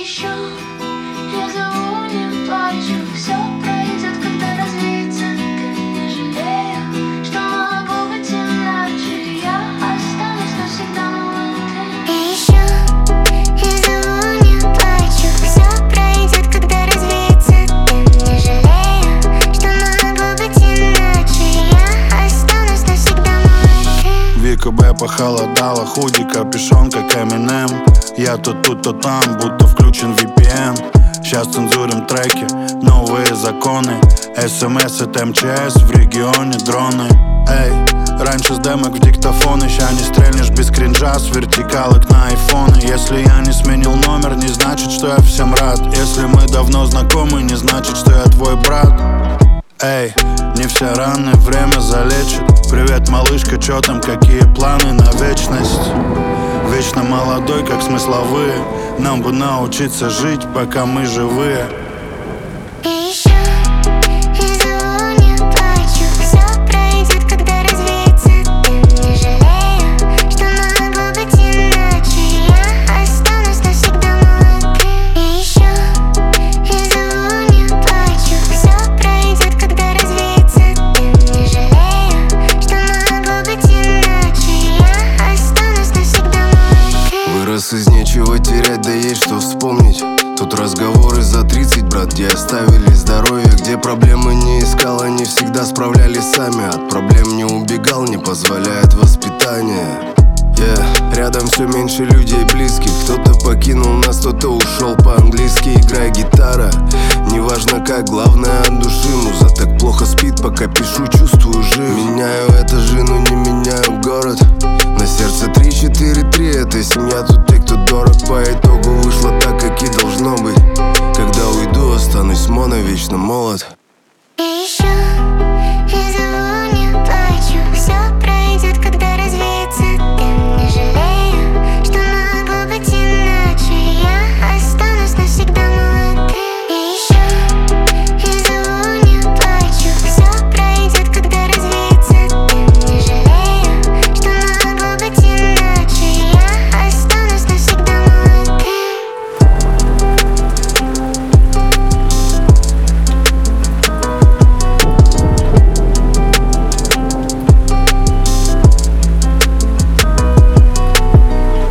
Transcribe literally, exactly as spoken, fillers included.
еще я зову, не плачу. Все пройдет, когда развеется дым, не жалею, что могло быть иначе. Я останусь навсегда молодым. И еще я зову, не плачу. Все пройдет, когда развеется дым, не жалею, что могло быть иначе. Я останусь навсегда молодым. Вика Б похолодала, худи, капюшон, как Эминем. Я то тут, то там, будто включен ви пи эн. Сейчас цензурим треки, новые законы. СМС от эм че эс, в регионе дроны. Эй, раньше с демок в диктофоны. Ща не стрельнешь без кринжа, с вертикалок на айфоны. Если я не сменил номер, не значит, что я всем рад. Если мы давно знакомы, не значит, что я твой брат. Эй, не все раны время залечит. Привет, малышка, чё там, какие планы на вечность? Вечно молодой, как смысловые. Нам бы научиться жить, пока мы живые. И еще я зову, не плачу. Все пройдет, когда развеется дым, не жалею, что могло быть иначе. Я останусь навсегда молодым. И еще я зову, не плачу. Все пройдет, когда развеется дым, не жалею, что могло быть иначе. Я останусь навсегда молодым. Вырос из нечего терять, да есть что вспомнить. Тут разговоры за тридцать, брат, где оставили здоровье, где проблемы не искал, они всегда справлялись сами. От проблем не убегал, не позволяет воспитание. Yeah. Рядом все меньше людей близких. Кто-то покинул нас, кто-то ушел по-английски, играя гитара. Неважно как, главное от души. Муза так плохо спит, пока пишу, чувствую жив. Меняю этажи, но не меняю город. На сердце три четыре три, это семья, тут те, кто дорог. По итогу вышло